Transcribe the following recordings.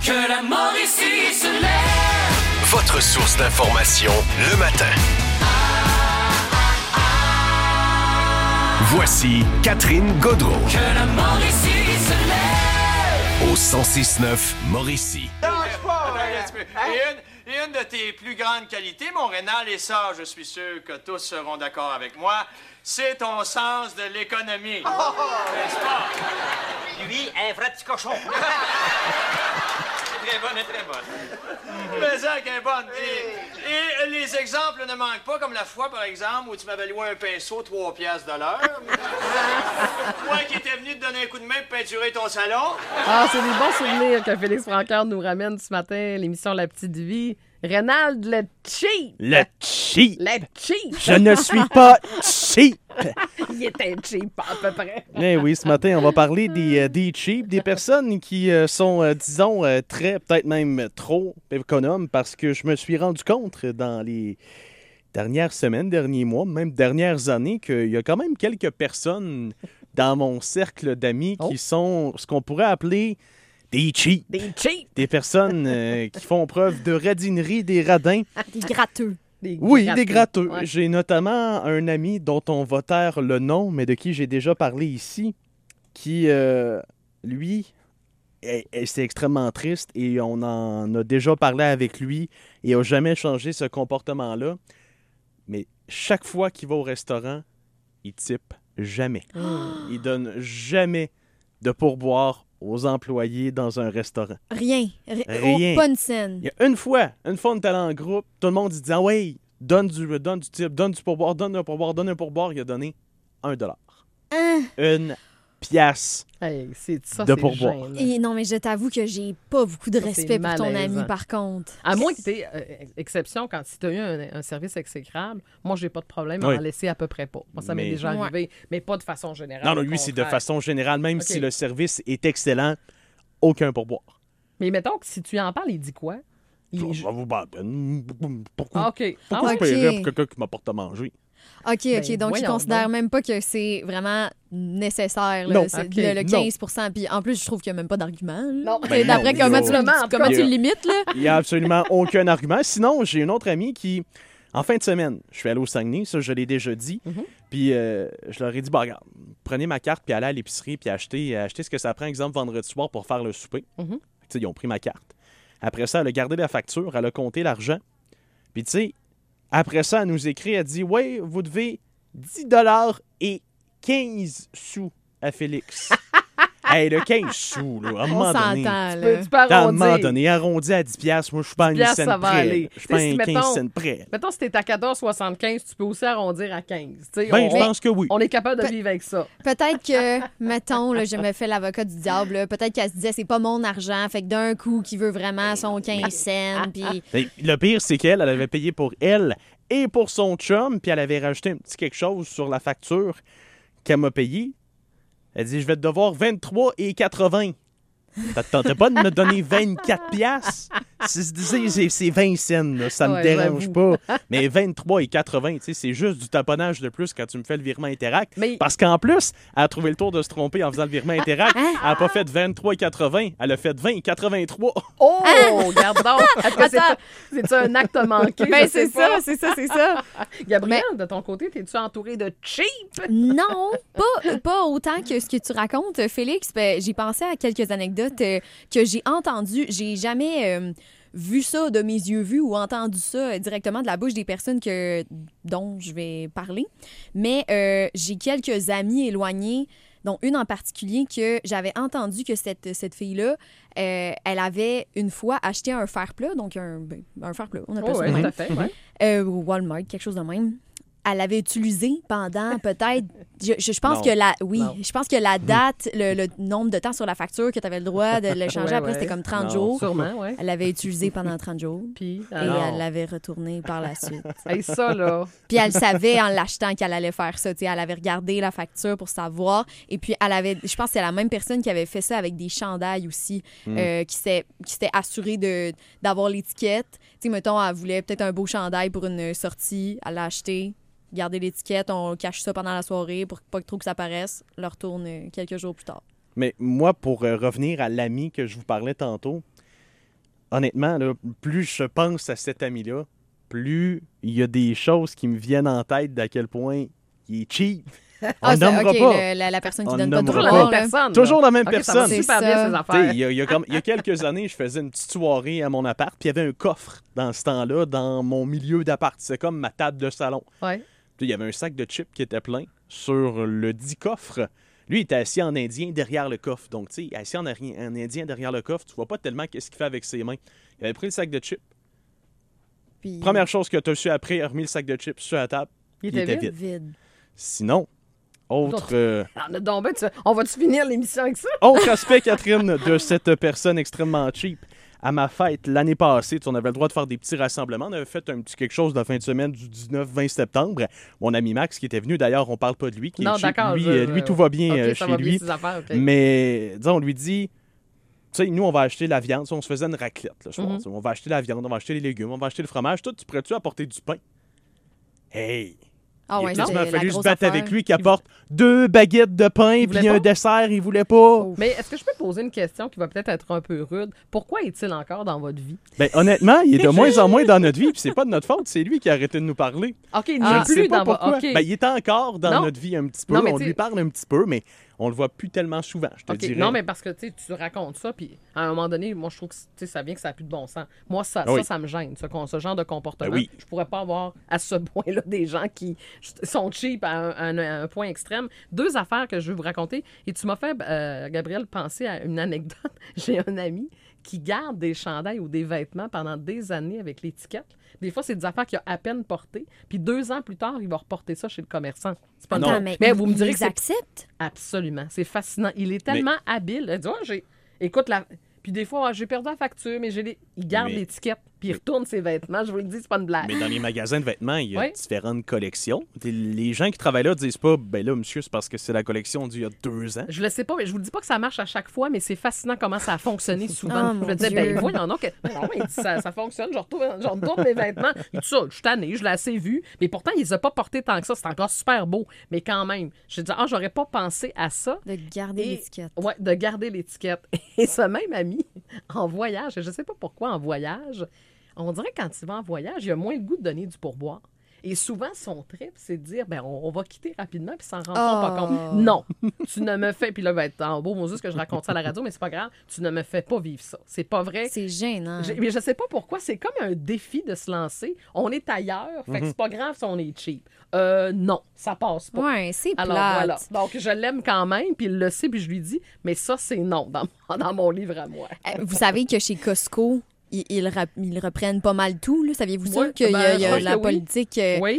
Que la Mauricie se lève. Votre source d'information le matin. Voici Catherine Gaudreau. Que la Mauricie se lève. Au 106.9 Mauricie. Et une de tes plus grandes qualités, mon Rénal, et ça, je suis sûr que tous seront d'accord avec moi, c'est ton sens de l'économie. N'est-ce pas? Lui, un vrai petit cochon. Très bonne, très bonne. Mais ça, qu'elle est bonne. Et les exemples ne manquent pas, comme la fois, par exemple, où tu m'avais loué un pinceau 3 piastres de l'heure. Moi qui étais venu te donner un coup de main pour peinturer ton salon. Ah, c'est des bons souvenirs que Félix Francard nous ramène ce matin, l'émission La Petite Vie. Rénal, le cheap! Le cheap! Le cheap! Je ne suis pas cheap! Il était cheap, à peu près. Eh oui, ce matin, on va parler des cheap, des personnes qui sont, disons, très, peut-être même trop économes, parce que je me suis rendu compte dans les dernières semaines, derniers mois, même dernières années, qu'il y a quand même quelques personnes dans mon cercle d'amis qui sont ce qu'on pourrait appeler des cheap. Des cheap! Des personnes qui font preuve de radinerie, des radins. Des gratteux. Oui, des gratteux. Ouais. J'ai notamment un ami dont on va taire le nom, mais de qui j'ai déjà parlé ici, qui, lui, c'est extrêmement triste et on en a déjà parlé avec lui et n'a jamais changé ce comportement-là. Mais chaque fois qu'il va au restaurant, il type jamais. Il donne jamais de pourboire aux employés dans un restaurant. Rien. Rien. Pas une scène. Il y a une fois, on était allé en groupe, tout le monde il dit ah ouais, donne du type, donne du pourboire, donne un pourboire, il a donné $1. Une pièce Hey, c'est ça, de c'est pourboire. gênant. Et non, mais je t'avoue que j'ai pas beaucoup de Ça, c'est respect pour ton malaisant. ami, par contre. À moins que tu aies exception, quand si tu as eu un service exécrable, moi, j'ai pas de problème à Oui. en laisser à peu près pas. Moi, ça m'est Mais- déjà Ouais. arrivé, mais pas de façon générale. Non, non, au lui, c'est de contraire. façon générale, même Ok. si le service est excellent, aucun pourboire. Mais mettons que si tu en parles, il dit quoi? Pourquoi Ah, OK. pourquoi Ah, je ouais. paierais Ok. pour quelqu'un qui m'apporte à manger? OK, Ben, donc je voyons considère donc. même pas que c'est vraiment nécessaire, là, Non. c'est Ok. le Non. 15%. Puis en plus, je trouve qu'il n'y a même pas d'argument. là. Non. Ben D'après non, comment, non. comment tu Ouais. le limites, là? Il n'y a absolument aucun argument. Sinon, j'ai une autre amie qui, en fin de semaine, je suis allé au Saguenay, ça je l'ai déjà dit, puis je leur ai dit, bah regarde, prenez ma carte, puis allez à l'épicerie, puis achetez ce que ça prend, exemple, vendredi soir pour faire le souper. Tu sais, ils ont pris ma carte. Après ça, elle a gardé la facture, elle a compté l'argent. Puis tu sais, après ça, elle nous écrit, elle dit, ouais, vous devez $10 et 15 sous à Félix. Hey, le 15 sous, là, à un On moment donné. s'entend, là. Tu peux À un moment arrondir. donné, arrondi à 10 piastres, moi, je suis pas à une 10 scène ça va près. aller. Je suis pas à Tu sais, un si, 15 cents près. Mettons, si t'es à 14,75, tu peux aussi arrondir à 15. Tu sais, Ben, je pense que oui. on est capable de vivre avec ça. Peut-être que, mettons, là, je me fais l'avocat du diable, là, peut-être qu'elle se disait c'est pas mon argent, fait que d'un coup, qui veut vraiment son 15 cents, puis... Ben, le pire, c'est qu'elle avait payé pour elle et pour son chum, puis elle avait rajouté un petit quelque chose sur la facture qu'elle m'a payé. Elle dit, je vais te devoir 23,80. Ça te tentait pas de me donner 24 piastres? C'est 20 cents, là, ça me Ouais, dérange j'avoue. pas. Mais 23,80, tu sais, c'est juste du taponnage de plus quand tu me fais le virement Interact. Mais- Parce qu'en plus, elle a trouvé le tour de se tromper en faisant le virement Interact. Elle n'a pas fait 23,80, elle a fait 20,83. Oh, regarde donc. Est-ce que c'est un acte manqué? Ben, Je sais c'est ça, pas. c'est ça, c'est ça. Gabrielle, de ton côté, t'es-tu entourée de cheap? Non, pas autant que ce que tu racontes, Félix. Ben, j'ai pensé à quelques anecdotes que j'ai entendues. J'ai jamais vu ça de mes yeux vus ou entendu ça directement de la bouche des personnes dont je vais parler. Mais j'ai quelques amis éloignés, dont une en particulier que j'avais entendu que cette fille-là, elle avait une fois acheté un fer-plat, donc un fer-plat, on appelle Oh, ça oui, de tout même. à fait. Ouais. Au Walmart, quelque chose de même. Elle l'avait utilisé pendant peut-être. Je pense Non. que Non. je pense que la date, le nombre de temps sur la facture que tu avais le droit de le changer Ouais, après, ouais. c'était comme 30 Non. jours. Sûrement, oui. Elle l'avait utilisé pendant 30 jours. Puis, Et alors, elle l'avait retourné par la suite. hey, ça, là. Puis elle savait en l'achetant qu'elle allait faire ça. T'sais, elle avait regardé la facture pour savoir. Et puis elle avait, je pense que c'est la même personne qui avait fait ça avec des chandails aussi, qui s'était assurée d'avoir l'étiquette. Tu sais, mettons, elle voulait peut-être un beau chandail pour une sortie. Elle l'a acheté. Garder l'étiquette, on cache ça pendant la soirée pour pas trop que ça paraisse. Le retourne quelques jours plus tard. Mais moi, pour revenir à l'ami que je vous parlais tantôt, honnêtement, là, plus je pense à cet ami-là, plus il y a des choses qui me viennent en tête d'à quel point il est cheap. On le nommera pas. La personne qui On donne le pas nommera trop pas. long, là. personne. Toujours la même OK, ça va personne. super C'est bien, ça. ces Tu sais, affaires. il y a quelques années, je faisais une petite soirée à mon appart, puis il y avait un coffre dans ce temps-là, dans mon milieu d'appart. C'est comme ma table de salon. Ouais. Puis il y avait un sac de chips qui était plein sur le dit coffre. Lui, il était assis en indien derrière le coffre. Donc, tu sais, assis en indien derrière le coffre, tu vois pas tellement qu'est-ce qu'il fait avec ses mains. Il avait pris le sac de chips. Puis, Première chose que tu as su après, il a remis le sac de chips sur la table. Il était vide. vide. Sinon, autre... On a donc ben, on va-tu finir l'émission avec ça? Autre aspect, Catherine, de cette personne extrêmement cheap. À ma fête, l'année passée, on avait le droit de faire des petits rassemblements. On avait fait un petit quelque chose de la fin de semaine du 19-20 septembre. Mon ami Max, qui était venu, d'ailleurs, on parle pas de lui. Qui Non, est cheap. d'accord. Lui, tout va bien OK, ça chez va bien, lui. ces affaires, OK. Mais, disons, on lui dit... Tu sais, nous, on va acheter la viande. On se faisait une raclette le soir. Mhm. On va acheter la viande, on va acheter les légumes, on va acheter le fromage. Toi, tu pourrais-tu apporter du pain? Hey! Ah Il ouais, a quasiment c'était la fallu se grosse battre affaire. avec lui qui apporte 2 baguettes de pain Il voulait puis pas? un dessert. Il voulait pas. Mais est-ce que je peux poser une question qui va peut-être être un peu rude? Pourquoi est-il encore dans votre vie? Ben, honnêtement, il est de moins en moins dans notre vie, puis c'est pas de notre faute, c'est lui qui a arrêté de nous parler. OK, il Je n'est ne sais plus pas dans votre... pourquoi. OK. Ben, il est encore dans Non. notre vie un petit peu. Non, mais On tu lui sais- parle un petit peu, mais on le voit plus tellement souvent, je te OK. dirais. Non, mais parce que tu racontes ça, puis à un moment donné, moi, je trouve que ça vient que ça n'a plus de bon sens. Moi, ça, Ah oui. ça me gêne, ce genre de comportement. Ben oui. Je pourrais pas avoir à ce point-là des gens qui sont cheap à un point extrême. 2 affaires que je veux vous raconter. Et tu m'as fait, Gabriel, penser à une anecdote. J'ai un ami qui garde des chandails ou des vêtements pendant des années avec l'étiquette. Des fois, c'est des affaires qu'il a à peine portées. Puis 2 ans plus tard, il va reporter ça chez le commerçant. C'est pas Non. Attends, normal. mais vous me direz ils que c'est acceptent? absolument. C'est fascinant. Il est tellement habile. Il dit, écoute, puis des fois, j'ai perdu la facture, mais il garde Mais- l'étiquette, puis il retourne ses vêtements. Je vous le dis, c'est pas une blague. Mais dans les magasins de vêtements, il y a Oui. différentes collections. Les gens qui travaillent là disent pas, ben là, monsieur, c'est parce que c'est la collection d'il y a 2 ans. Je le sais pas, mais je vous le dis pas que ça marche à chaque fois, mais c'est fascinant comment ça a fonctionné souvent. Oh, je me mon disais, Dieu. ben voyons donc. Non, il dit, ça fonctionne, je retourne mes vêtements. Il dit ça, je suis tannée, je l'ai assez vu. Mais pourtant, il les a pas portés tant que ça. C'est encore super beau. Mais quand même, je dis, j'aurais pas pensé à ça. De garder Et- l'étiquette. Ouais, de garder l'étiquette. Et ce même ami, en voyage, je sais pas pourquoi en voyage, on dirait que quand il va en voyage, il a moins le goût de donner du pourboire. Et souvent, son trip, c'est de dire, ben, on va quitter rapidement, puis s'en rendre pas Oh. compte. Non, tu ne me fais, puis là, va être en beau Moses que je raconte ça à la radio, mais c'est pas grave, tu ne me fais pas vivre ça. C'est pas vrai. C'est gênant. Mais je sais pas pourquoi, c'est comme un défi de se lancer. On est ailleurs, fait que c'est pas grave si on est cheap. Non, ça passe pas. Ouais, c'est plate. Alors voilà. Donc je l'aime quand même, puis il le sait, puis je lui dis, mais ça c'est non dans mon livre à moi. Vous savez que chez Costco, ils reprennent pas mal tout. Là. Saviez-vous ça? Ouais, Qu'il y ben, je a pense la que oui. politique. Oui.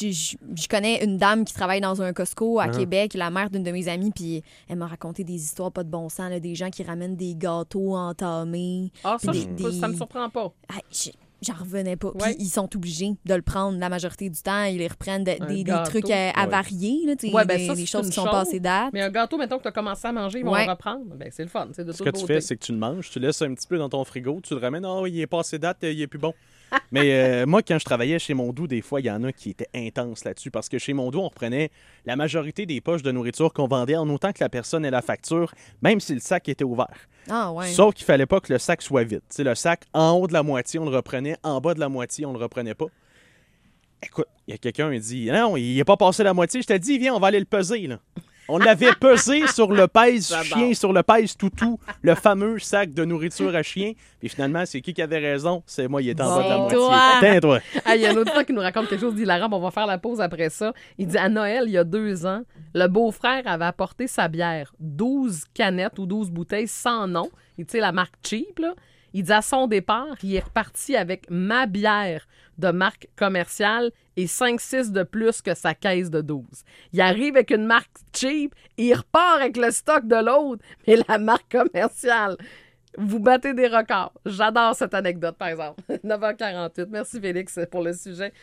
Je connais une dame qui travaille dans un Costco à Ah. Québec, la mère d'une de mes amies, puis elle m'a raconté des histoires pas de bon sens, là, des gens qui ramènent des gâteaux entamés. Ah ça, Puis ça me surprend pas. Ah, j'en revenais pas. Ouais. Puis ils sont obligés de le prendre la majorité du temps. Ils les reprennent des gâteau. trucs avariés, là, tu sais, Ouais, ben des ça, c'est choses une qui sont chose. passées date. Mais un gâteau, mettons que tu as commencé à manger, ils vont Ouais. le reprendre. Ben, c'est le fun. C'est de Ce toute que tu beauté. fais, c'est que tu le manges, tu laisses un petit peu dans ton frigo, tu le ramènes, oh, il est passé date, il est plus bon. Mais moi, quand je travaillais chez Mondou, des fois, il y en a qui étaient intenses là-dessus parce que chez Mondou, on reprenait la majorité des poches de nourriture qu'on vendait en autant que la personne ait la facture, même si le sac était ouvert. Ah ouais. Sauf qu'il fallait pas que le sac soit vide. Tu sais, le sac, en haut de la moitié, on le reprenait, en bas de la moitié, on le reprenait pas. Écoute, il y a quelqu'un qui dit, non, il n'est pas passé la moitié. Je t'ai dit, viens, on va aller le peser, là. On l'avait pesé sur le pèse-chien, sur le pèse-toutou, le fameux sac de nourriture à chien. Puis finalement, c'est qui avait raison? C'est moi, il était en bas de la Bon. moitié. Toi. Tais-toi. Ah, il y a un autre fois qui nous raconte quelque chose d'hilarant. On va faire la pause après ça. Il dit à Noël, il y a 2 ans, le beau-frère avait apporté sa bière, 12 canettes ou 12 bouteilles sans nom. Et tu sais, la marque cheap, là. Il dit à son départ, il est reparti avec ma bière de marque commerciale et 5-6 de plus que sa caisse de 12. Il arrive avec une marque cheap et il repart avec le stock de l'autre, mais la marque commerciale. Vous battez des records. J'adore cette anecdote, par exemple. 9h48. Merci, Félix, pour le sujet.